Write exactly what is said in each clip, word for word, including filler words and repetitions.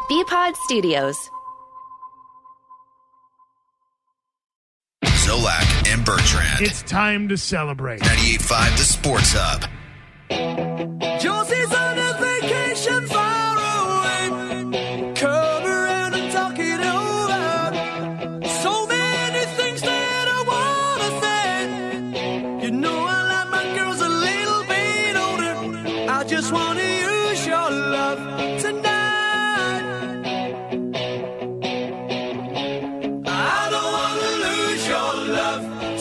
B-Pod Studios. Zolak and Bertrand. It's time to celebrate. ninety-eight point five The Sports Hub. Josie's on a vacation far away. Come around and talk it over. So many things that I want to say. You know I like my girls a little bit older. I just want to use your love tonight. I don't want to lose your love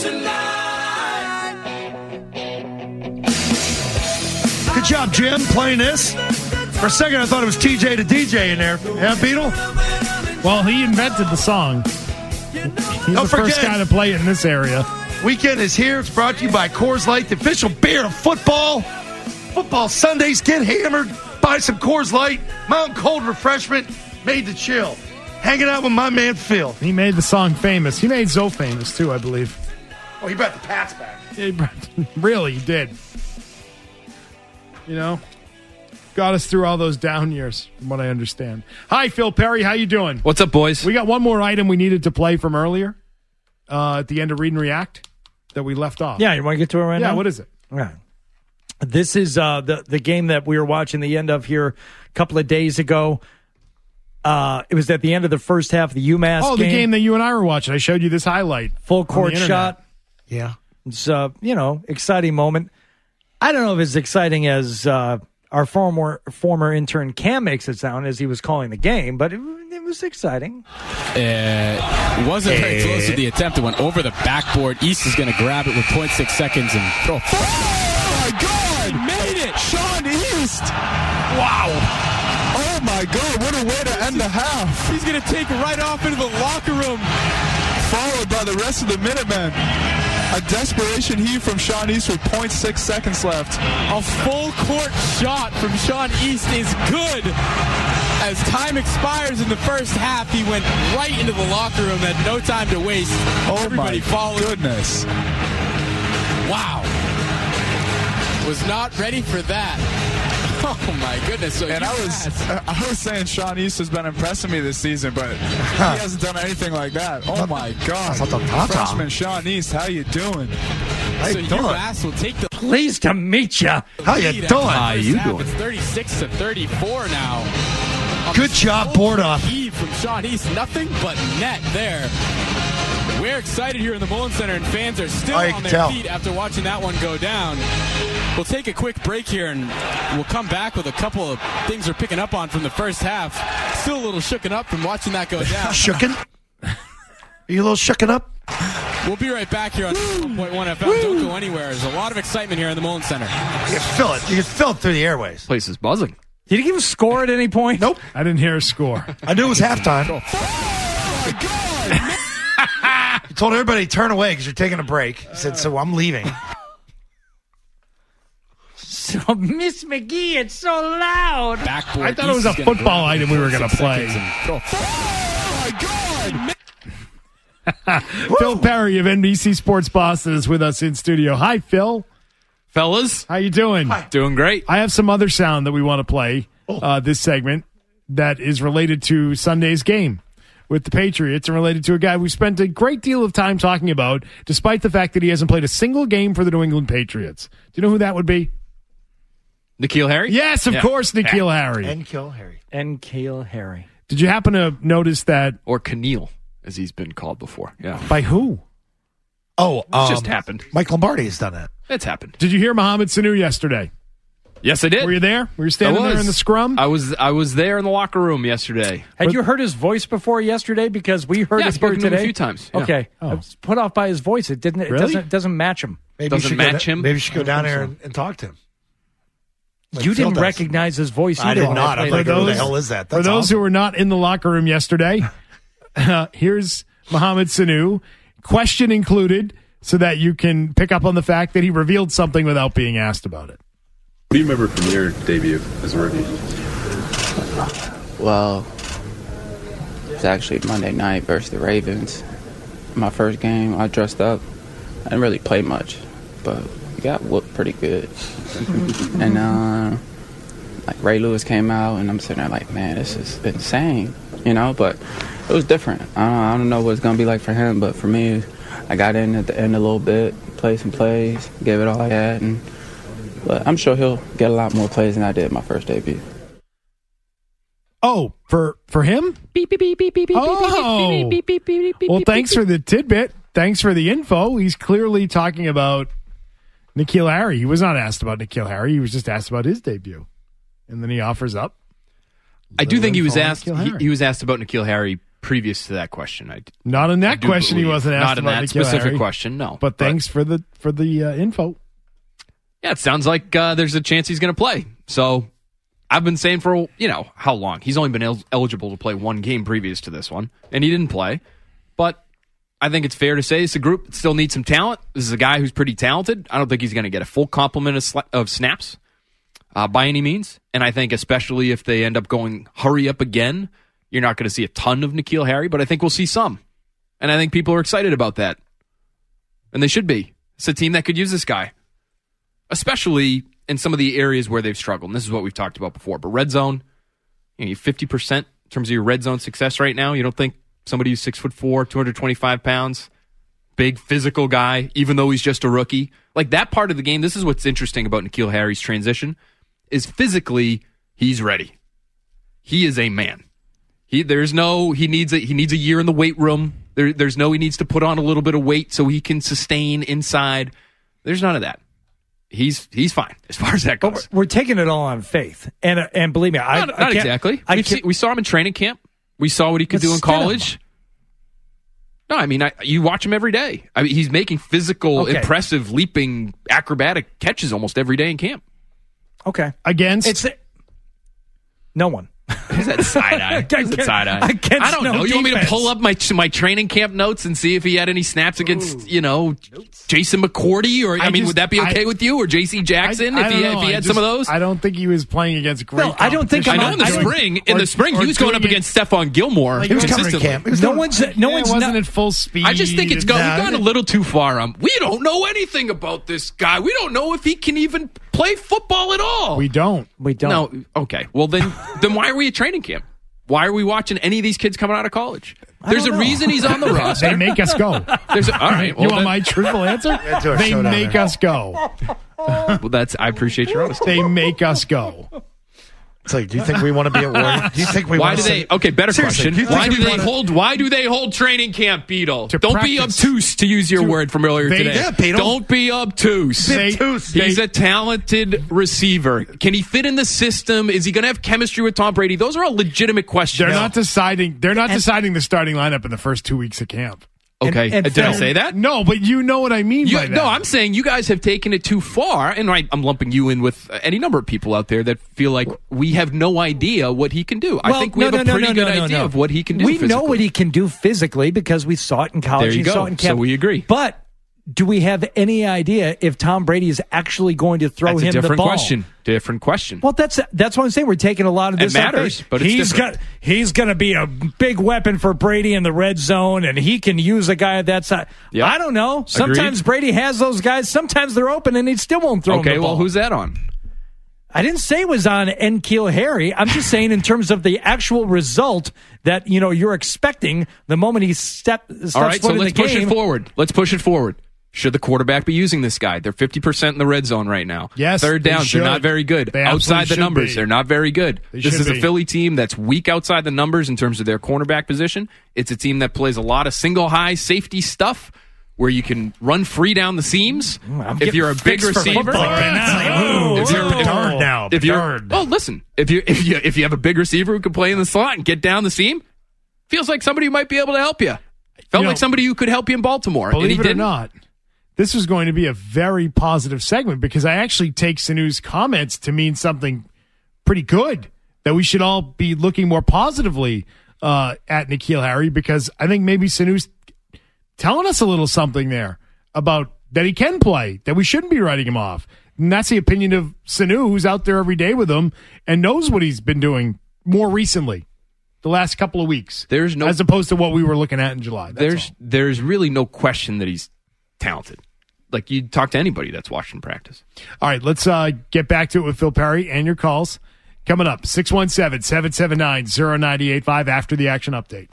tonight. Good job, Jim, playing this. For a second, I thought it was T J to D J in there. Yeah, Beetle? Well, he invented the song. He's Don't the first forget. guy to play it in this area. Weekend is here. It's brought to you by Coors Light, the official beer of football. Football Sundays, get hammered. Buy some Coors Light. Mountain Cold refreshment made to chill. Hanging out with my man, Phil. He made the song famous. He made Zoe famous, too, I believe. Oh, he brought the Pats back. He really he did. You know? Got us through all those down years, from what I understand. Hi, Phil Perry. How you doing? What's up, boys? We got one more item we needed to play from earlier uh, at the end of Read and React that we left off. Yeah, you want to get to it right yeah, now? what is it? All right. This is uh, the, the game that we were watching the end of here a couple of days ago. Uh, it was at the end of the first half of the UMass Oh, game. the game that you and I were watching. I showed you this highlight. Full on the court internet. shot. Yeah. It's, uh, you know, exciting moment. I don't know if it's exciting as uh, our former former intern Cam makes it sound as he was calling the game, but it, it was exciting. It wasn't very close to the attempt. It went over the backboard. East is going to grab it with point six seconds and throw. Oh, my God! He made it! Sean East! Wow! Oh, my God. What a way to end the half. He's going to take it right off into the locker room. Followed by the rest of the Minutemen. A desperation heave from Sean East with point six seconds left. A full court shot from Sean East is good. As time expires in the first half, he went right into the locker room, had no time to waste. Oh, Everybody my followed. Goodness. Wow. Was not ready for that. Oh, my goodness. So and I was uh, I was saying Sean East has been impressing me this season, but he hasn't done anything like that. Oh, my God. Freshman Sean East, how you doing? How so you doing? UMass will take the Pleased to meet you. How you doing? How you doing? It's thirty-six to thirty-four now. Good job, board off. Heave from Sean East. Nothing but net there. We're excited here in the Mullen Center, and fans are still Oh, you on can their tell. feet after watching that one go down. We'll take a quick break here, and we'll come back with a couple of things we're picking up on from the first half. Still a little shooken up from watching that go down. Shooken? Are you a little shooken up? We'll be right back here on one point one F M. Don't go anywhere. There's a lot of excitement here in the Mullen Center. You can feel it. You can feel it through the airways. Place is buzzing. Did he give a score at any point? Nope. I didn't hear a score. I knew it was halftime. Oh, my God! You told everybody to turn away because you're taking a break. He said, so I'm leaving. So, Miss McGee, it's so loud. Backboard. I thought it was a East is gonna football grab it item we were with going to six play. seconds and throw. Oh, my God! Phil Perry of N B C Sports Boston is with us in studio. Hi, Phil. Fellas, How you doing? Hi. doing great. I have some other sound that we want to play uh, this segment that is related to Sunday's game with the Patriots and related to a guy we spent a great deal of time talking about, despite the fact that he hasn't played a single game for the New England Patriots. Do you know who that would be? N'Keal Harry? Yes, of Yeah. course, N'Keal Harry. And kill Harry. And Cale Harry. Did you happen to notice that? Or Keneal, as he's been called before. Yeah. By who? Oh, It's um, just happened. Mike Lombardi has done that. It's happened. Did you hear Mohamed Sanu yesterday? Yes, I did. Were you there? Were you standing I was. there in the scrum? I was I was there in the locker room yesterday. Had you heard his voice before yesterday? Because we heard Yeah, it I've here spoken to him today. a few times. Yeah. Okay, Oh. I was put off by his voice. It didn't. It Really? doesn't doesn't match him. Maybe Doesn't you should go match da- him? Maybe you should go down there and, and talk to him. Like you Phil didn't does. recognize his voice either. I did when not. I'm played like, it. who the those- hell is that? For That's those awesome. who were not in the locker room yesterday, uh, here's Mohamed Sanu. Question included, so that you can pick up on the fact that he revealed something without being asked about it. What do you remember from your debut as a rookie? Well, it was actually Monday night versus the Ravens. My first game, I dressed up. I didn't really play much, but we got whooped pretty good. and uh, like Ray Lewis came out, and I'm sitting there like, man, this is insane, you know. But it was different. I don't, I don't know what it's gonna be like for him, but for me, I got in at the end a little bit, played some plays, gave it all I had, and but I'm sure he'll get a lot more plays than I did my first debut. Oh, for for him? Beep, beep, beep, beep, beep, beep, Oh. beep, beep, beep, beep, beep, Well, beep, thanks beep. for the tidbit. Thanks for the info. He's clearly talking about N'Keal Harry. He was not asked about N'Keal Harry. He was just asked about his debut. And then he offers up. I do think he was info on asked. N'Keal He, Harry. he was asked about N'Keal Harry previous to that question. I, Not in I that do question. He believe. wasn't asked Not in about that N'Keal specific Harry. question. No, But thanks for the for the uh, info. Yeah, it sounds like uh, there's a chance he's going to play. So I've been saying for, you know, how long? He's only been el- eligible to play one game previous to this one, and he didn't play. But I think it's fair to say it's a group that still needs some talent. This is a guy who's pretty talented. I don't think he's going to get a full complement of, sla- of snaps uh, by any means. And I think especially if they end up going hurry up again, you're not going to see a ton of N'Keal Harry, but I think we'll see some. And I think people are excited about that. And they should be. It's a team that could use this guy, especially in some of the areas where they've struggled. And this is what we've talked about before. But red zone, you know, you're fifty percent in terms of your red zone success right now. You don't think somebody who's six foot four, two hundred twenty-five pounds, big physical guy, even though he's just a rookie, like that part of the game. This is what's interesting about N'Keal Harry's transition is physically he's ready. He is a man. He there's no he needs a he needs a year in the weight room. There, there's no he needs to put on a little bit of weight so he can sustain inside. There's none of that. He's he's fine as far as that goes. But we're, we're taking it all on faith, and uh, and believe me, I Not, I not can't- exactly. I We've can't- seen- we saw him in training camp. We saw what he could But do in still. college. No, I mean, I, you watch him every day. I mean, he's making physical, Okay. impressive, leaping, acrobatic catches almost every day in camp. Okay, Against? it's no one. Is that side eye? Is that side eye? Against I don't no know. You want me to defense. pull up my my training camp notes and see if he had any snaps against you know Jason McCourty or I, I mean, just- would that be okay I- with you or J C Jackson I- I if he don't if he know. had I some of just- those? I don't think he was playing against great No, I don't think I I'm know in the I don't- spring. In or- the spring, or he was going up doing it- against Stephon Gilmore. Like, he was covering consistently. camp. He was No doing- one's no Yeah, one's it wasn't not, at full speed. I just think it's go, Nah, we've gone a it- little too far. Um, we don't know anything about this guy. We don't know if he can even play football at all. We don't. we don't. No, okay. Well, then, then why are we at training camp? Why are we watching any of these kids coming out of college? There's a don't know. reason he's on the roster. They make us go. There's a, all right. Well, you want then- my truthful answer? do a They show down make there. us go. well, that's. I appreciate your honesty. They make us go. It's like, do you think we want to be at war? Do you think we Why want do to they? send- Okay, better Seriously, question. do you think Why do we they wanna- hold? Why do they hold training camp, Beetle? To Don't be practice. obtuse, to use your To- word from earlier they- today. Yeah, Beetle. Don't be obtuse. They- Obtuse. He's they- a talented receiver. Can he fit in the system? Is he going to have chemistry with Tom Brady? Those are all legitimate questions. They're not deciding. They're not deciding the starting lineup in the first two weeks of camp. Okay, And- and Uh, did I Phil- say that? No, but you know what I mean You, by that. no, I'm saying you guys have taken it too far, and I, I'm lumping you in with uh, any number of people out there that feel like we have no idea what he can do. I Well, think we no, have a no, pretty no, good no, no, idea no. of what he can do. We know physically. what he can do physically because we saw it in college. There you and go. Saw it in So camp. we agree. But do we have any idea if Tom Brady is actually going to throw That's him a different the ball? question. Different question. Well, that's that's what I'm saying. We're taking a lot of It this. on matters, faith. but it's he's different. got he's going to be a big weapon for Brady in the red zone, and he can use a guy at that side. Yeah. I don't know. Sometimes Agreed. Brady has those guys. Sometimes they're open, and he still won't throw Okay, him the well, ball. who's that on? I didn't say it was on N'Keal Harry. I'm just saying in terms of the actual result that you know you're expecting the moment he step steps All right, so foot in let's the push game. it forward. Let's push it forward. Should the quarterback be using this guy? They're fifty percent in the red zone right now. Yes, Third they downs, they're should. not very good. They Outside absolutely the should numbers, be. they're not very good. They This should is a be. Philly team that's weak outside the numbers in terms of their cornerback position. It's a team that plays a lot of single high safety stuff where you can run free down the seams. I'm If you're a getting big fixed for receiver, football right now. Oh, If you're- darn now. if you're, darn. oh, listen, if you if you if you have a big receiver who can play in the slot and get down the seam, feels like somebody who might be able to help you. Felt You like know, somebody who could help you in Baltimore. and he Believe it or didn't. not, this was going to be a very positive segment because I actually take Sanu's comments to mean something pretty good, that we should all be looking more positively uh, at N'Keal Harry because I think maybe Sanu's telling us a little something there about that he can play, that we shouldn't be writing him off. And that's the opinion of Sanu, who's out there every day with him and knows what he's been doing more recently, the last couple of weeks. There's no- as opposed to what we were looking at in July. That's There's all. there's really no question that he's talented. Like you talk to anybody that's watching practice. All right, let's uh, get back to it with Phil Perry and your calls. Coming up, six one seven, seven seven nine, zero nine eight five after the action update.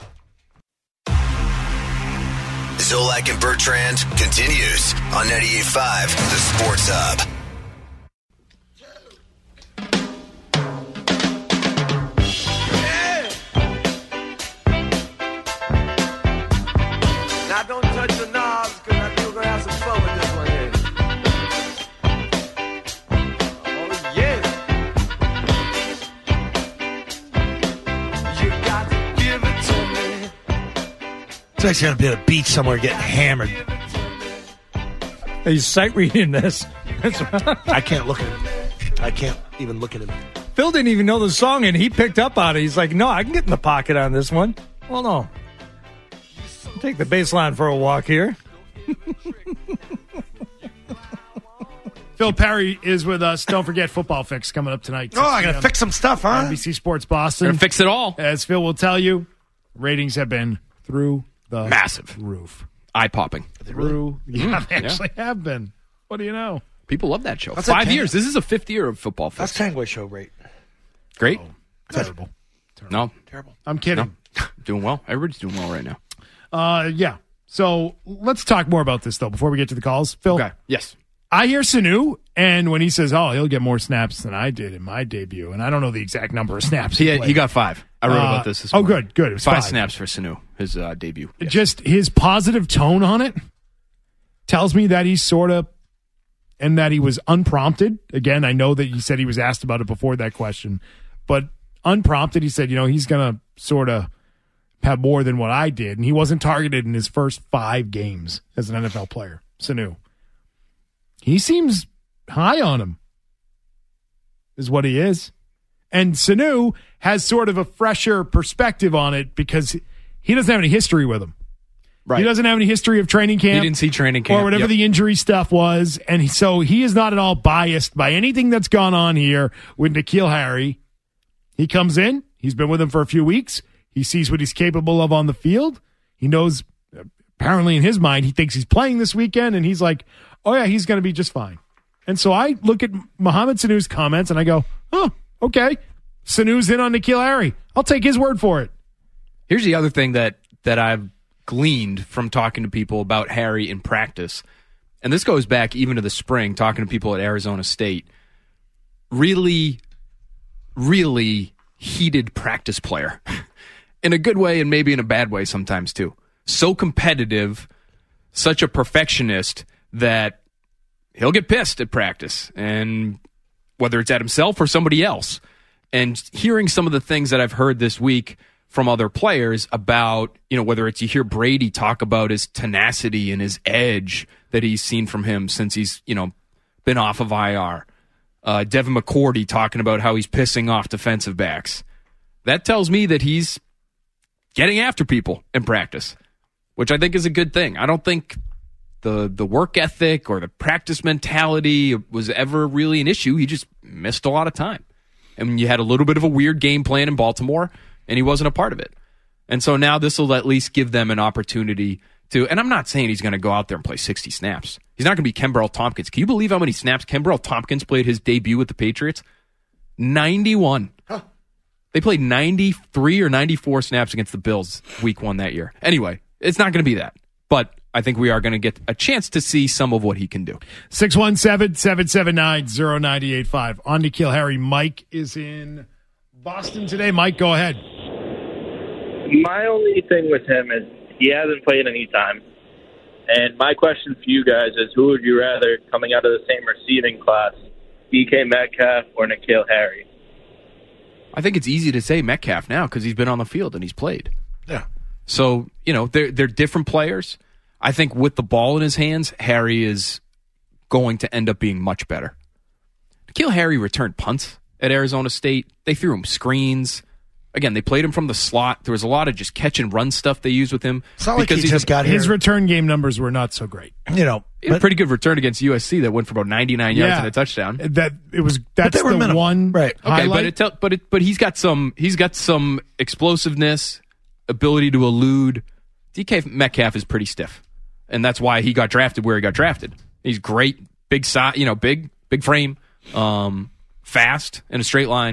Zolak and Bertrand continues on ninety-eight point five, The Sports Hub. Now don't touch the knobs, because I think we're going to have some fun with this one here. Oh, yeah. You got to give it to me. It's actually going to be at a beach somewhere getting hammered. He's sight reading this. I can't look at him. I can't even look at him. Phil didn't even know the song, and he picked up on it. He's like, no, I can get in the pocket on this one. Well, no. Take the bass line for a walk here. Phil Perry is with us. Don't forget Football Fix coming up tonight. Oh, I got to fix some stuff, huh? N B C Sports Boston. Gonna fix it all. As Phil will tell you, ratings have been through the Massive. roof. Eye-popping. Through, yeah, Mm, they yeah. actually have been. What do you know? People love that show. That's Five a years. This is a fifth year of Football Fix. That's Tangway show rate. Great. Terrible. No. Terrible. I'm kidding. No. Doing well. Everybody's doing well right now. Uh, yeah. So let's talk more about this, though, before we get to the calls. Phil, Okay. Yes. I hear Sanu, and when he says, oh, he'll get more snaps than I did in my debut, and I don't know the exact number of snaps He, he had, played. he got five. I wrote Uh, about this this oh, morning. good, good. It was five, five. snaps for Sanu, his uh, debut. Yes. Just his positive tone on it tells me that he's sort of, and that he was unprompted. Again, I know that he said he was asked about it before that question, but unprompted, he said, you know, he's going to sort of have more than what I did, and he wasn't targeted in his first five games as an N F L player. Sanu. He seems high on him, is what he is. And Sanu has sort of a fresher perspective on it because he doesn't have any history with him. Right. He doesn't have any history of training camp. He didn't see training camp. Or whatever Yep. the injury stuff was. And he, so he is not at all biased by anything that's gone on here with N'Keal Harry. He comes in. He's been with him for a few weeks. He sees what he's capable of on the field. He knows, apparently in his mind, he thinks he's playing this weekend. And he's like, oh, yeah, he's going to be just fine. And so I look at Mohamed Sanu's comments and I go, oh, okay. Sanu's in on N'Keal Harry. I'll take his word for it. Here's the other thing that, that I've gleaned from talking to people about Harry in practice, and this goes back even to the spring, talking to people at Arizona State. Really, really heated practice player. In a good way and maybe in a bad way sometimes too. So competitive, such a perfectionist that he'll get pissed at practice, and whether it's at himself or somebody else. And hearing some of the things that I've heard this week from other players about, you know, whether it's you hear Brady talk about his tenacity and his edge that he's seen from him since he's, you know, been off of I R. Uh, Devin McCourty talking about how he's pissing off defensive backs. That tells me that he's getting after people in practice, which I think is a good thing. I don't think the the work ethic or the practice mentality was ever really an issue. He just missed a lot of time. And you had a little bit of a weird game plan in Baltimore, and he wasn't a part of it. And so now this will at least give them an opportunity to, and I'm not saying he's going to go out there and play sixty snaps. He's not going to be Kenbrell Tompkins. Can you believe how many snaps Kenbrell Tompkins played his debut with the Patriots? ninety-one. Huh. They played ninety-three or ninety-four snaps against the Bills week one that year. Anyway, it's not going to be that. But I think we are going to get a chance to see some of what he can do. six one seven, seven seven nine, zero nine eight five. On N'Keal Harry. Mike is in Boston today. Mike, go ahead. My only thing with him is he hasn't played any time. And my question for you guys is, who would you rather coming out of the same receiving class, D K Metcalf or N'Keal Harry? I think it's easy to say Metcalf now because he's been on the field and he's played. Yeah. So, you know, they're, they're different players. I think with the ball in his hands, Harry is going to end up being much better. N'Keal Harry returned punts at Arizona State. They threw him screens. Again, they played him from the slot. There was a lot of just catch and run stuff they used with him. It's not like he he's just a- got here. His return game numbers were not so great. You know, He had a but- pretty good return against U S C that went for about ninety-nine yards Yeah. and a touchdown. That it was that's they were the minimal. one Right. Okay, highlight. but it tell, but it, but he's got some he's got some explosiveness, ability to elude. D K Metcalf is pretty stiff, and that's why he got drafted where he got drafted. He's great, big size, you know, big big frame, um, fast in a straight line,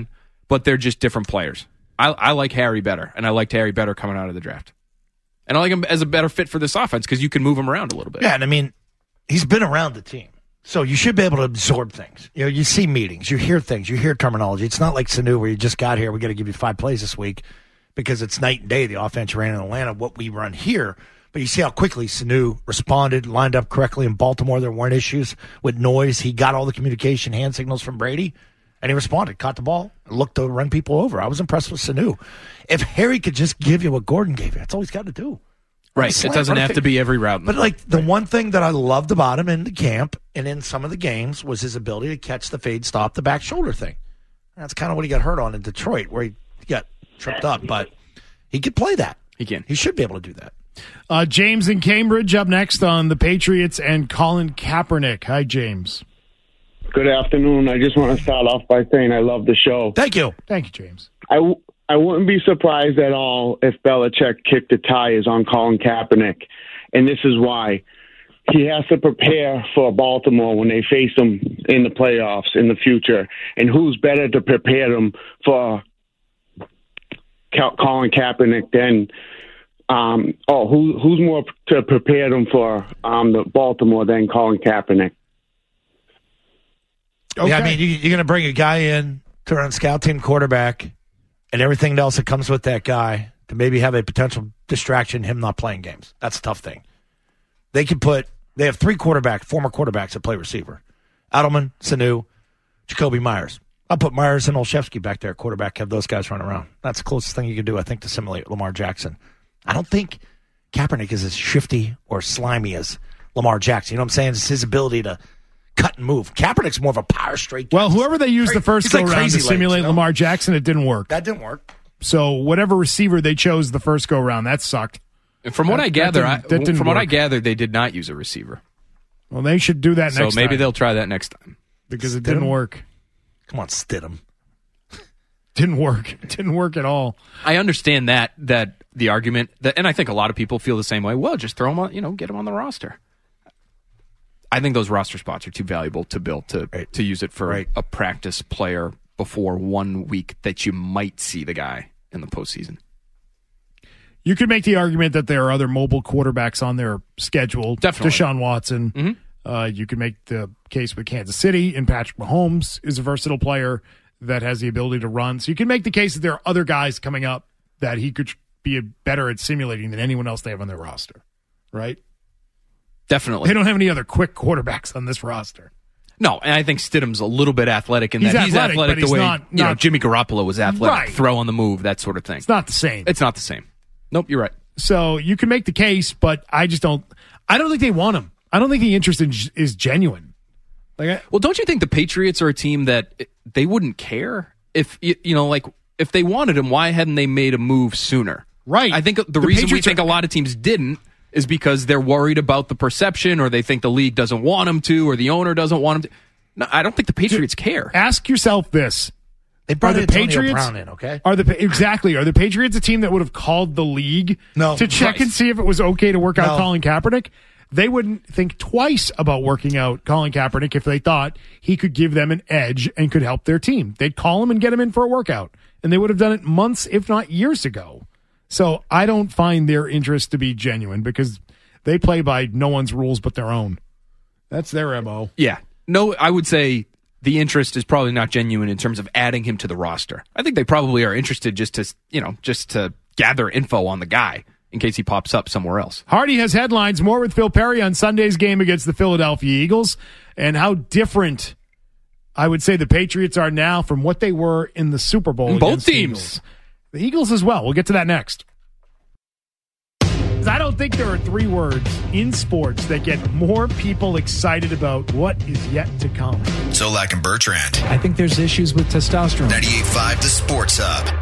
but they're just different players. I, I like Harry better, and I liked Harry better coming out of the draft. And I like him as a better fit for this offense because you can move him around a little bit. Yeah, and I mean, he's been around the team. So you should be able to absorb things. You know, you see meetings, you hear things, you hear terminology. It's not like Sanu where you just got here, we got to give you five plays this week because it's night and day, the offense ran in Atlanta, what we run here. But you see how quickly Sanu responded, lined up correctly in Baltimore. There weren't issues with noise. He got all the communication, hand signals from Brady, and he responded, caught the ball, looked to run people over. I was impressed with Sanu. If Harry could just give you what Gordon gave you, that's all he's got to do. Right. It doesn't have to be every route. But, like, the one thing that I loved about him in the camp and in some of the games was his ability to catch the fade, stop the back shoulder thing. That's kind of what he got hurt on in Detroit, where he got tripped up. But he could play that. He can. He should be able to do that. Uh, James in Cambridge up next on the Patriots and Colin Kaepernick. Hi, James. Good afternoon. I just want to start off by saying I love the show. Thank you. Thank you, James. I, w- I wouldn't be surprised at all if Belichick kicked the tires on Colin Kaepernick, and this is why. He has to prepare for Baltimore when they face him in the playoffs in the future, and who's better to prepare them for Colin Kaepernick than um, oh, who, who's more to prepare them for um, the Baltimore than Colin Kaepernick? Okay. Yeah, I mean, you, you're going to bring a guy in to run scout team quarterback and everything else that comes with that guy to maybe have a potential distraction, him not playing games. That's a tough thing. They can put, they have three quarterbacks, former quarterbacks that play receiver. Adelman, Sanu, Jacoby Myers. I'll put Myers and Olszewski back there at quarterback, have those guys run around. That's the closest thing you can do, I think, to simulate Lamar Jackson. I don't think Kaepernick is as shifty or slimy as Lamar Jackson. You know what I'm saying? It's his ability to cut and move. Kaepernick's more of a power straight guy. Well, whoever they used the first go round to simulate you know? Lamar Jackson, it didn't work. That didn't work. So whatever receiver they chose the first go round, that sucked. From what that, I gather, that didn't, that didn't from work. what I gather, they did not use a receiver. Well, they should do that so next time. So maybe they'll try that next time. Because Stidham? it didn't work. Come on, Stidham. Didn't work. It didn't work at all. I understand that that the argument, that, and I think a lot of people feel the same way. Well, just throw him on, you know, get him on the roster. I think those roster spots are too valuable to Bill to right. to use it for right. a practice player before one week that you might see the guy in the postseason. You could make the argument that there are other mobile quarterbacks on their schedule. Definitely. Deshaun Watson. Mm-hmm. Uh, you could make the case with Kansas City, and Patrick Mahomes is a versatile player that has the ability to run. So you can make the case that there are other guys coming up that he could be better at simulating than anyone else they have on their roster, right? Definitely. They don't have any other quick quarterbacks on this roster. No, and I think Stidham's a little bit athletic in he's that athletic, he's athletic the he's way not, you not, know Jimmy Garoppolo was athletic, right. throw on the move, that sort of thing. It's not the same. It's not the same. Nope, you're right. So you can make the case, but I just don't. I don't think they want him. I don't think the interest in, is genuine. Like, I, well, don't you think the Patriots are a team that they wouldn't care if you, you know, like if they wanted him? Why hadn't they made a move sooner? Right. I think the, The reason Patriots we think are- a lot of teams didn't is because they're worried about the perception, or they think the league doesn't want them to, or the owner doesn't want them to. No, I don't think the Patriots care. Ask yourself this: They brought are the Antonio Patriots Brown in, okay? Are the exactly? Are the Patriots a team that would have called the league No. to check Right. and see if it was okay to work out No. Colin Kaepernick? They wouldn't think twice about working out Colin Kaepernick if they thought he could give them an edge and could help their team. They'd call him and get him in for a workout, and they would have done it months, if not years ago. So I don't find their interest to be genuine because they play by no one's rules but their own. That's their M O. Yeah. No, I would say the interest is probably not genuine in terms of adding him to the roster. I think they probably are interested just to, you know, just to gather info on the guy in case he pops up somewhere else. Hardy has headlines. More with Phil Perry on Sunday's game against the Philadelphia Eagles and how different I would say the Patriots are now from what they were in the Super Bowl. And both against the teams. Eagles. The Eagles as well. We'll get to that next. I don't think there are three words in sports that get more people excited about what is yet to come. Solak and Bertrand. I think there's issues with testosterone. ninety-eight point five The Sports Hub.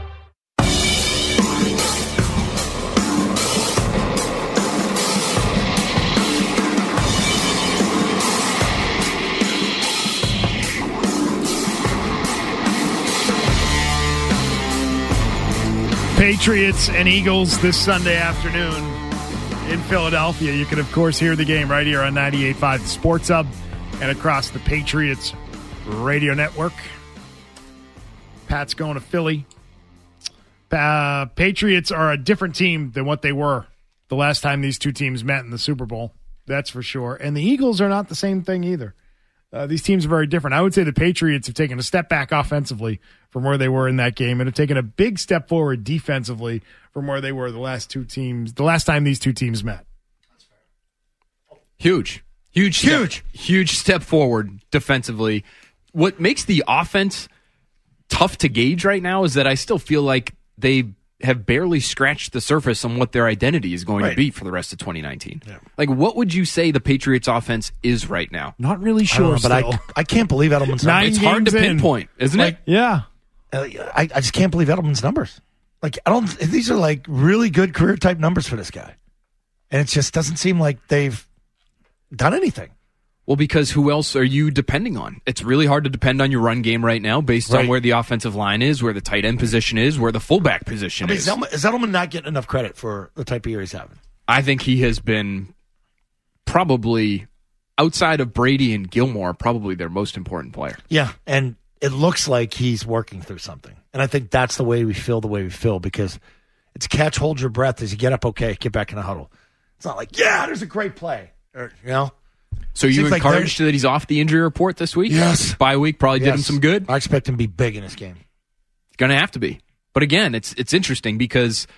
Patriots and Eagles this Sunday afternoon in Philadelphia. You can, of course, hear the game right here on ninety-eight point five The Sports Hub and across the Patriots radio network. Pat's going to Philly. Uh, Patriots are a different team than what they were the last time these two teams met in the Super Bowl. That's for sure. And the Eagles are not the same thing either. Uh, these teams are very different. I would say the Patriots have taken a step back offensively from where they were in that game and have taken a big step forward defensively from where they were the last two teams, the last time these two teams met. Huge. Huge. Huge. Step, huge step forward defensively. What makes the offense tough to gauge right now is that I still feel like they have barely scratched the surface on what their identity is going Right. to be for the rest of twenty nineteen. Yeah. Like, what would you say the Patriots offense is right now? Not really I don't sure, know, but I, I can't believe Edelman's Nine numbers. It's hard to games in. pinpoint, isn't Like, it? Yeah. Uh, I, I just can't believe Edelman's numbers. Like, I don't. These are like really good career type numbers for this guy, and it just doesn't seem like they've done anything. Well, because who else are you depending on? It's really hard to depend on your run game right now based Right. on where the offensive line is, where the tight end position is, where the fullback position I mean, is. is Edelman, is Edelman not getting enough credit for the type of year he's having? I think he has been probably, outside of Brady and Gilmore, probably their most important player. Yeah, and it looks like he's working through something, and I think that's the way we feel the way we feel because it's catch, hold your breath as you get up. Okay, get back in the huddle. It's not like yeah, there's a great play, or you know. So are you Seems like encouraged that he's off the injury report this week? Yes. Bye week probably did him Yes. some good. I expect him to be big in this game. Going to have to be. But again, it's it's interesting because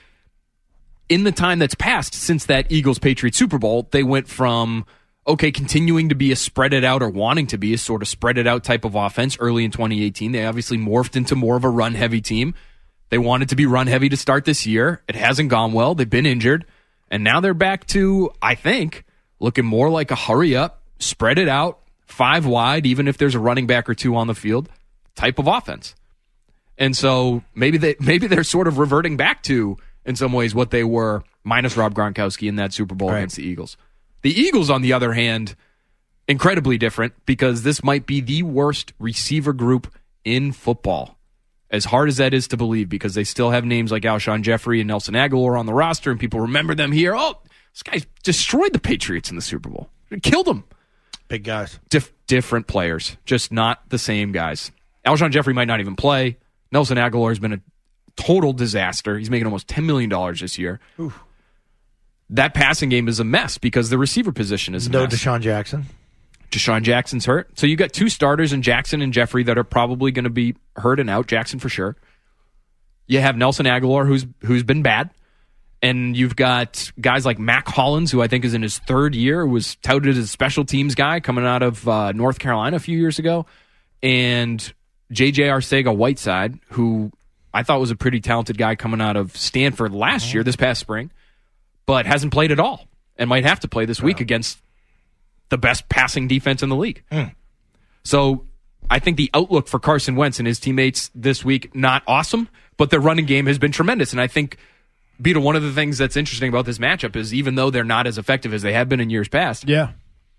in the time that's passed since that Eagles-Patriots Super Bowl, they went from, okay, continuing to be a spread it out or wanting to be a sort of spread it out type of offense early in twenty eighteen. They obviously morphed into more of a run-heavy team. They wanted to be run-heavy to start this year. It hasn't gone well. They've been injured. And now they're back to, I think, looking more like a hurry-up, spread it out, five wide, even if there's a running back or two on the field, type of offense. And so maybe they maybe they're sort of reverting back to, in some ways, what they were minus Rob Gronkowski in that Super Bowl Right. against the Eagles. The Eagles, on the other hand, incredibly different because this might be the worst receiver group in football. As hard as that is to believe, because they still have names like Alshon Jeffrey and Nelson Aguilar on the roster, and people remember them here. Oh, this guy destroyed the Patriots in the Super Bowl. He killed them. Big guys. Dif- different players, just not the same guys. Alshon Jeffrey might not even play. Nelson Aguilar has been a total disaster. He's making almost ten million dollars this year. Oof. That passing game is a mess because the receiver position is a No mess. Deshaun Jackson. Deshaun Jackson's hurt. So you got two starters in Jackson and Jeffrey that are probably going to be hurt and out. Jackson for sure. You have Nelson Aguilar, who's who's been bad. And you've got guys like Mac Hollins, who I think is in his third year, was touted as a special teams guy coming out of uh, North Carolina a few years ago. And J J Arcega-Whiteside, who I thought was a pretty talented guy coming out of Stanford last year, this past spring, but hasn't played at all and might have to play this week against the best passing defense in the league. Mm. So I think the outlook for Carson Wentz and his teammates this week, not awesome, but their running game has been tremendous. And I think, Beto, one of the things that's interesting about this matchup is even though they're not as effective as they have been in years past, yeah,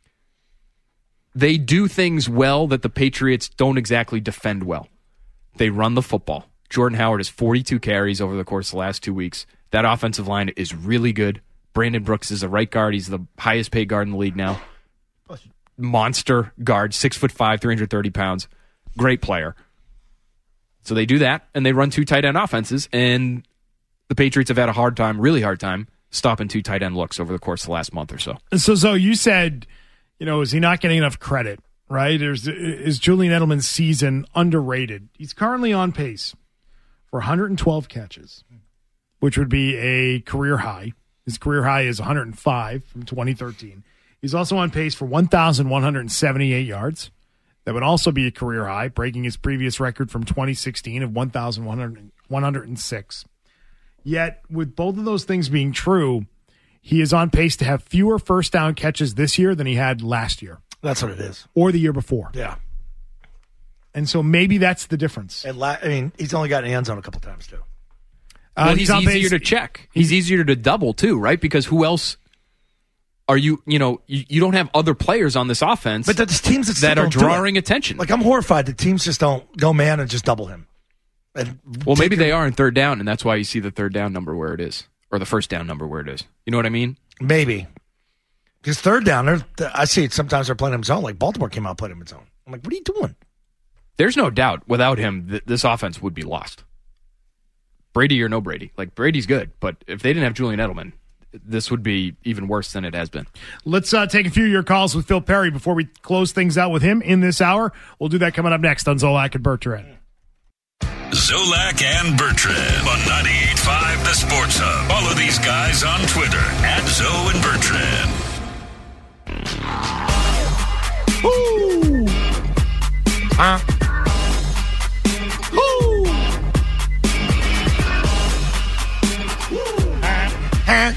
they do things well that the Patriots don't exactly defend well. They run the football. Jordan Howard has forty-two carries over the course of the last two weeks. That offensive line is really good. Brandon Brooks is a right guard. He's the highest paid guard in the league now. Monster guard, six foot five, three hundred thirty pounds. Great player. So they do that, and they run two tight end offenses, and the Patriots have had a hard time, really hard time, stopping two tight end looks over the course of the last month or so. So, so you said, you know, is he not getting enough credit, right? Is, is Julian Edelman's season underrated? He's currently on pace for one hundred twelve catches, which would be a career high. His career high is one hundred five from twenty thirteen. He's also on pace for one thousand one hundred seventy-eight yards. That would also be a career high, breaking his previous record from twenty sixteen of one thousand one hundred six. Yet, with both of those things being true, he is on pace to have fewer first down catches this year than he had last year. That's what it is. Or the year before. Yeah. And so maybe that's the difference. And la- I mean, he's only got in the end zone a couple times, too. Uh, Well, he's, he's on easier pace- to check. He's easier to double, too, right? Because who else are you, you know, you, you don't have other players on this offense But there's teams that, still that are don't do drawing it. attention. Like, I'm horrified that teams just don't go man and just double him. And Well, maybe take they him- are in third down, and that's why you see the third down number where it is, or the first down number where it is. You know what I mean? Maybe. Because third down, they're- I see it sometimes they're playing him zone. Like Baltimore came out and played him in zone. I'm like, what are you doing? there's no doubt without him, th- this offense would be lost. Brady or no Brady. Like, Brady's good, but if they didn't have Julian Edelman, this would be even worse than it has been. Let's uh, take a few of your calls with Phil Perry before we close things out with him in this hour. We'll do that coming up next on Zolak and Bertrand. Zolak and Bertrand on ninety-eight point five The Sports Hub. Follow these guys on Twitter at Zo and Bertrand. Woo! Huh? Woo! Huh?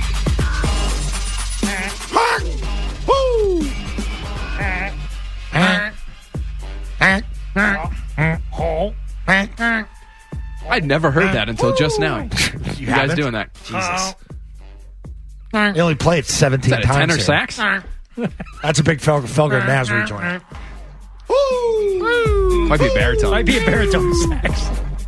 I'd never heard that until just now. You, you guys haven't? doing that? Jesus. They only play it seventeen Is that a times. tenor here. sax? That's a big Fel- Felger and Nasri joint. Might be a baritone. Might be a baritone sax.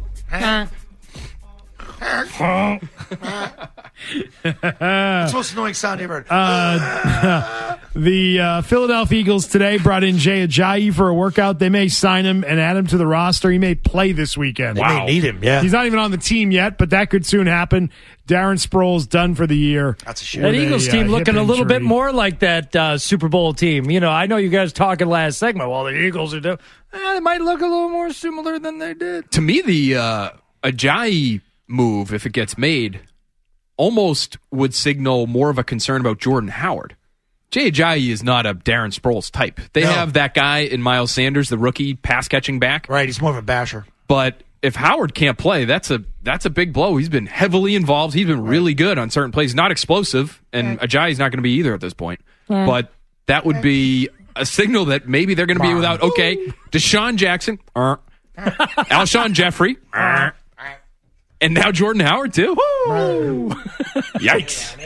That's the most annoying sound you ever heard. Uh, the uh, Philadelphia Eagles today brought in Jay Ajayi for a workout. They may sign him and add him to the roster. He may play this weekend. They may need him, yeah. He's not even on the team yet, but that could soon happen. Darren Sproles done for the year. That's a shame. That Eagles a, team uh, looking hip a little bit injury. more like that uh, Super Bowl team. You know, I know you guys talking last segment. Well, the Eagles are doing. Eh, they might look a little more similar than they did. To me, the uh, Ajayi move, if it gets made, almost would signal more of a concern about Jordan Howard. Jay Ajayi is not a Darren Sproles type. They No. have that guy in Miles Sanders, the rookie pass-catching back. Right, he's more of a basher. But if Howard can't play, that's a that's a big blow. He's been heavily involved. He's been really good on certain plays. Not explosive, and Ajayi's not going to be either at this point. Mm. But that would be a signal that maybe they're going to be without, okay, Deshaun Jackson, uh, Alshon Jeffrey, uh, and now Jordan Howard, too. Yikes.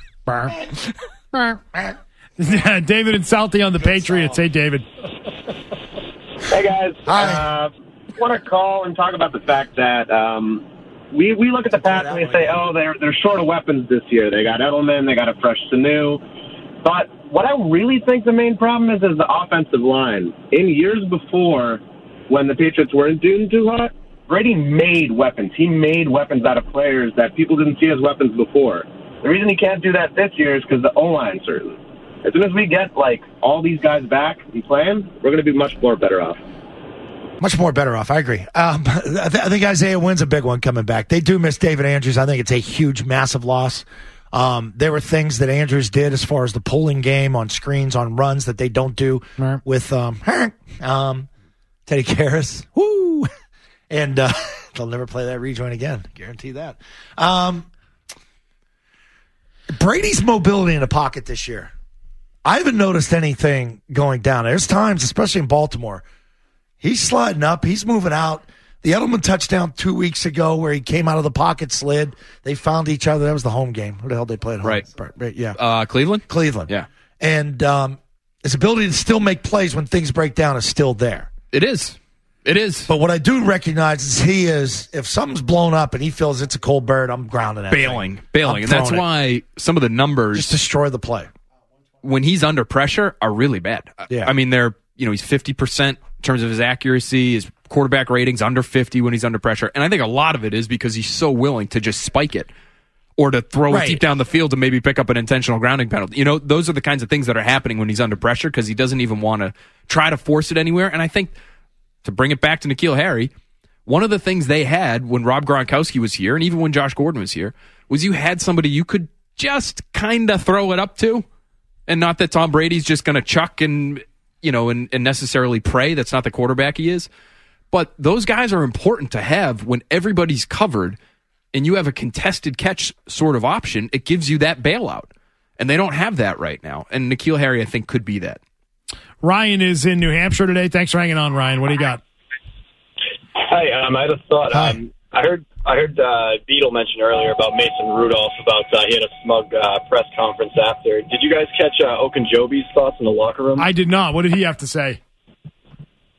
David and Southie on the Patriots. Hey, David. Hey, guys. I uh, want to call and talk about the fact that um, we, we look at the Pats and we say, oh, they're, they're short of weapons this year. They got Edelman. They got a fresh Sanu. But what I really think the main problem is is the offensive line. In years before, when the Patriots weren't doing too hot, Brady made weapons. He made weapons out of players that people didn't see as weapons before. The reason he can't do that this year is because the O-line's certain. As soon as we get, like, all these guys back and playing, we're going to be much more better off. Much more better off. I agree. Um, I, th- I think Isaiah Wynn's a big one coming back. They do miss David Andrews. I think it's a huge, massive loss. Um, there were things that Andrews did as far as the pulling game on screens, on runs that they don't do right. with um, um, Teddy Karras. Woo! And uh, they'll never play that rejoin again. Guarantee that. Um, Brady's mobility in the pocket this year. I haven't noticed anything going down. There's times, especially in Baltimore, he's sliding up. He's moving out. The Edelman touchdown two weeks ago where he came out of the pocket, slid. They found each other. That was the home game. Who the hell they played? Home? Right. right. Yeah. Uh, Cleveland? Cleveland. Yeah. And um, his ability to still make plays when things break down is still there. It is. It is. But what I do recognize is he is, if something's blown up and he feels it's a cold bird, I'm grounding that Bailing. thing. Bailing. I'm And that's throwing it. why some of the numbers Just destroy the play. when he's under pressure are really bad. Yeah. I mean, they're, you know, he's fifty percent in terms of his accuracy, his quarterback ratings under fifty when he's under pressure. And I think a lot of it is because he's so willing to just spike it or to throw Right. it deep down the field to maybe pick up an intentional grounding penalty. You know, those are the kinds of things that are happening when he's under pressure because he doesn't even want to try to force it anywhere. And I think to bring it back to N'Keal Harry, one of the things they had when Rob Gronkowski was here and even when Josh Gordon was here was you had somebody you could just kind of throw it up to. And not that Tom Brady's just going to chuck and, you know, and, and necessarily pray. That's not the quarterback he is. But those guys are important to have when everybody's covered and you have a contested catch sort of option. It gives you that bailout. And they don't have that right now. And N'Keal Harry, I think, could be that. Ryan is in New Hampshire today. Thanks for hanging on, Ryan. What do you got? Hi, um, I had a thought. Um, I heard I heard uh, Beadle mention earlier about Mason Rudolph, about uh, he had a smug uh, press conference after. Did you guys catch uh, Okunjobi's thoughts in the locker room? I did not. What did he have to say?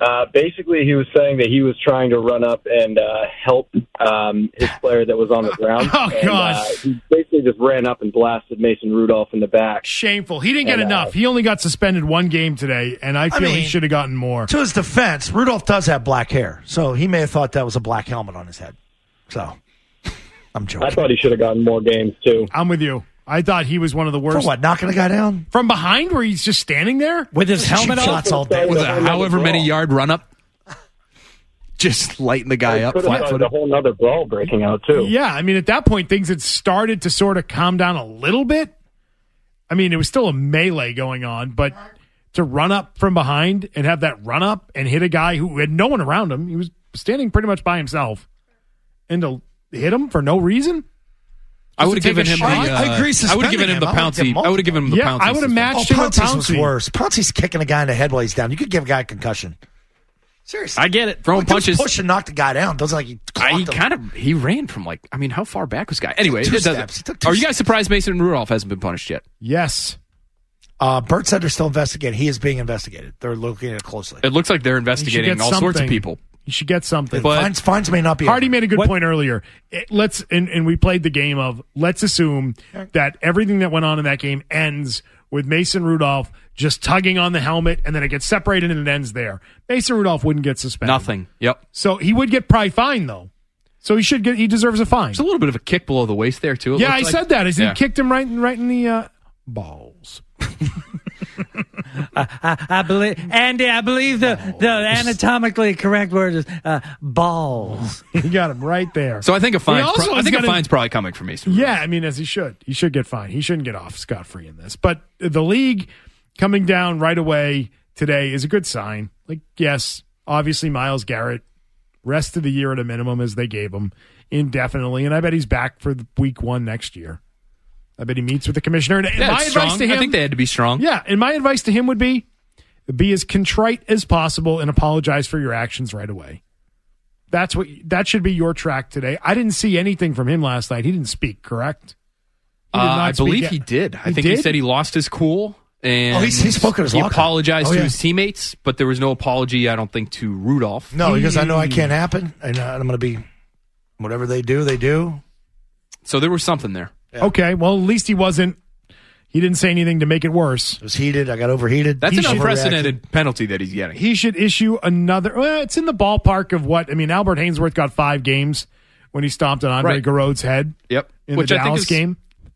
Uh, basically, he was saying that he was trying to run up and uh, help um, his player that was on the ground. Oh, and, gosh. Uh, he basically just ran up and blasted Mason Rudolph in the back. Shameful. He didn't get And, uh, enough. He only got suspended one game today, and I feel he mean, should have gotten more. To his defense, Rudolph does have black hair, so he may have thought that was a black helmet on his head. So, I'm joking. I thought he should have gotten more games, too. I'm with you. I thought he was one of the worst. For what, knocking a guy down? From behind where he's just standing there? With his helmet Cheap on? shots all day. With a however many yard run up. Just lighting the guy up. Could have Flat a whole nother brawl breaking out, too. Yeah, I mean, at that point, things had started to sort of calm down a little bit. I mean, it was still a melee going on, but to run up from behind and have that run up and hit a guy who had no one around him, he was standing pretty much by himself, and to hit him for no reason? I would have given him the. Uh, I, I agree. I would have given him the Pouncey. I would have given him the Yeah, Pouncey. I would have suspension. matched Oh, him with Pouncey's was Pouncey. worse. Pouncey's kicking a guy in the head while he's down. You could give a guy a concussion. Seriously. I get it. Throwing Like, just punches. push and knock the guy down. Doesn't like he I, he clocked him. kind of he ran from like I mean how far back was guy? Anyway, Two it doesn't- steps. He took two are you guys surprised Mason Rudolph hasn't been punished yet? Yes. Uh, Bert said they're still investigating. He is being investigated. They're looking at it closely. It looks like they're He should investigating get all sorts of something. people. You should get something. But- fines, fines may not be. Hardy over. made a good What- point earlier. It- let's and, and we played the game of let's assume that everything that went on in that game ends with Mason Rudolph just tugging on the helmet, and then it gets separated and it ends there. Mason Rudolph wouldn't get suspended. Nothing. Yep. So he would get probably fined though. So he should get. He deserves a fine. There's a little bit of a kick below the waist there too. it Yeah, I looked like. said that. Is Yeah. he kicked him right in right in the uh, balls? I, I, I believe, Andy, I believe the, the anatomically correct word is uh, balls. He got him right there. So I think a fine. also I has think a got fine's probably coming from Mason. Yeah, I mean, as he should. He should get fined. He shouldn't get off scot-free in this. But the league coming down right away today is a good sign. Like, yes, obviously Myles Garrett, rest of the year at a minimum as they gave him indefinitely. And I bet he's back for the week one next year. I bet he meets with the commissioner. And Yeah, my it's advice strong. to him, I think they had to be strong. yeah, and my advice to him would be be as contrite as possible and apologize for your actions right away. That's what that should be your track today. I didn't see anything from him last night. He didn't speak, correct? He Uh, did not I speak believe yet. he did. I He think he did? said he lost his cool. And Oh, he's- he spoke at his He locker. apologized Oh, to yeah. his teammates, but there was no apology, I don't think, to Rudolph. No, because I know I can't happen, and uh, I'm going to be whatever they do, they do. So there was something there. Okay, well, at least he wasn't. He didn't say anything to make it worse. It was heated. I got overheated. That's He an should- unprecedented penalty that he's getting. He should issue another. Well, it's in the ballpark of what I mean. Albert Hainsworth got five games when he stomped on Andre Right. Garod's head. Yep, in which the I think Dallas is game.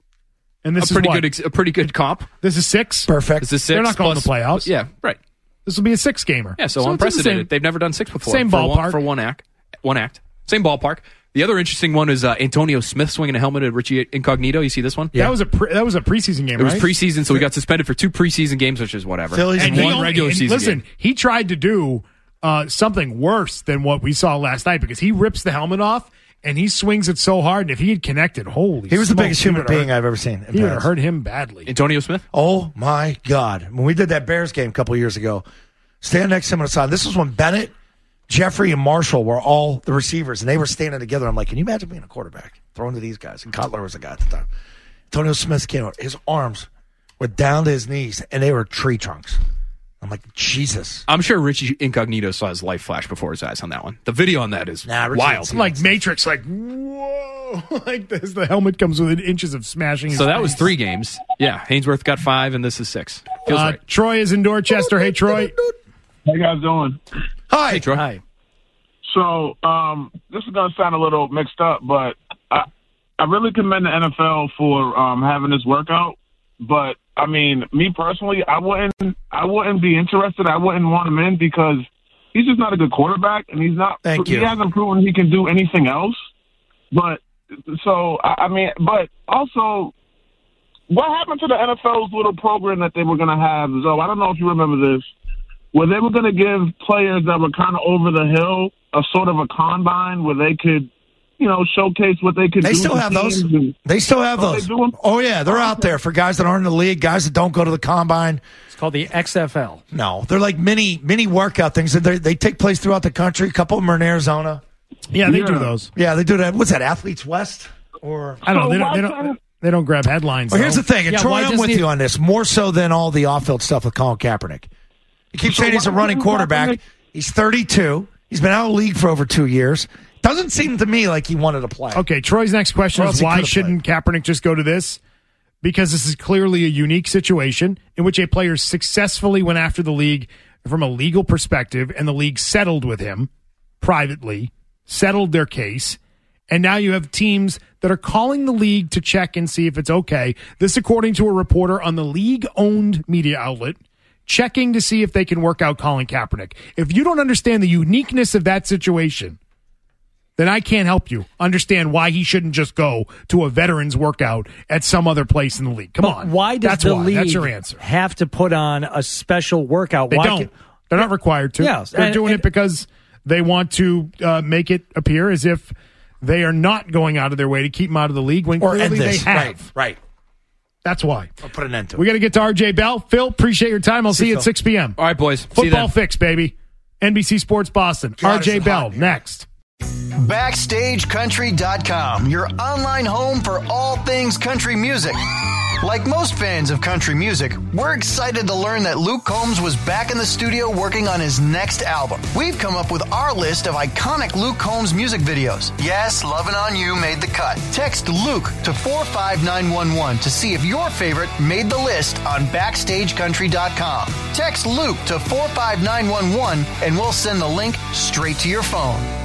And this a pretty is what? good, ex- a pretty good comp. This is six. Perfect. This is six. They're not going plus- to playoffs. Yeah, right. This will be a six gamer. Yeah, so, it's in the unprecedented. same- They've never done six before. Same for ballpark. one, for one act. One act. Same ballpark. The other interesting one is uh, Antonio Smith swinging a helmet at Richie Incognito. You see this one? That was a pre- that was a preseason game. It was right? preseason, so he got suspended for two preseason games, which is whatever. Phillies and he one only- regular and season Listen, game. he tried to do uh, something worse than what we saw last night because he rips the helmet off and he swings it so hard. And if he had connected, holy, He was the smokes, biggest he human would've being hurt- I've ever seen. in He would have pads. hurt him badly. Antonio Smith? Oh my God! When we did that Bears game a couple years ago, stand next to him on the side. This was when Bennett, Jeffrey, and Marshall were all the receivers, and they were standing together. I'm like, can you imagine being a quarterback throwing to these guys? And Cutler was the guy at the time. Antonio Smith came out. His arms were down to his knees, and they were tree trunks. I'm like, Jesus. I'm sure Richie Incognito saw his life flash before his eyes on that one. The video on that is Nah, Richie wild. didn't see Like Matrix, like whoa, like this. The helmet comes within inches of smashing. His So that was face. three games. Yeah, Hainsworth got five, and this is six. Feels Uh, right. Troy is in Dorchester. Hey, Troy. How you guys doing? Hi. Hey, Troy. Hi. So, um, this is going to sound a little mixed up, but I, I really commend the N F L for um, having this workout. But I mean, me personally, I wouldn't, I wouldn't be interested. I wouldn't want him in because he's just not a good quarterback, and he's not. Thank he you. hasn't proven he can do anything else. But so I, I mean, but also, what happened to the N F L's little program that they were going to have? So I don't know if you remember this, where they were going to give players that were kind of over the hill a sort of a combine where they could, you know, showcase what they could They do. still to have those. teams and- They still have Oh, they those. do 'em? Oh yeah, they're out there for guys that aren't in the league, guys that don't go to the combine. It's called the X F L. No, they're like mini mini workout things. They they take place throughout the country. A couple of them are in Arizona. Yeah, they Yeah. do those. Yeah, they do that. What's that? Athletes West or I don't know. They So don't. They why don't. can't- They don't grab headlines. Well, here's though. the thing, and Yeah, Troy, why I'm doesn't with he- you on this more so than all the off-field stuff with Colin Kaepernick. You keep So saying he's a why running couldn't quarterback. Kaepernick- He's thirty-two. He's been out of the league for over two years. Doesn't seem to me like he wanted to play. Okay, Troy's next question Or else is he why could've shouldn't Kaepernick just go to this? Because this is clearly a unique situation in which a player successfully went after the league from a legal perspective, and the league settled with him privately, settled their case, and now you have teams that are calling the league to check and see if it's okay. This according to a reporter on the league-owned media outlet, checking to see if they can work out Colin Kaepernick. If you don't understand the uniqueness of that situation, then I can't help you understand why he shouldn't just go to a veterans workout at some other place in the league. Come But on. Why does That's the why. league That's your answer. have to put on a special workout? They why don't. can- They're not required to. Yes, They're and- doing and- it because they want to uh, make it appear as if they are not going out of their way to keep him out of the league when Or clearly end this. they have. Right, right. That's why. I'll put an end to it. We got to get to R J Bell. Phil, appreciate your time. I'll see, See you you, at Phil. six p.m. All right, boys. See you Football then. Fix, baby. N B C Sports Boston. God, R J it's Bell, hot here. next. Backstage Country dot com, your online home for all things country music. Like most fans of country music, we're excited to learn that Luke Combs was back in the studio working on his next album. We've come up with our list of iconic Luke Combs music videos. Yes, Lovin' On You made the cut. Text Luke to four five nine one one to see if your favorite made the list on Backstage Country dot com. Text Luke to four five nine one one and we'll send the link straight to your phone.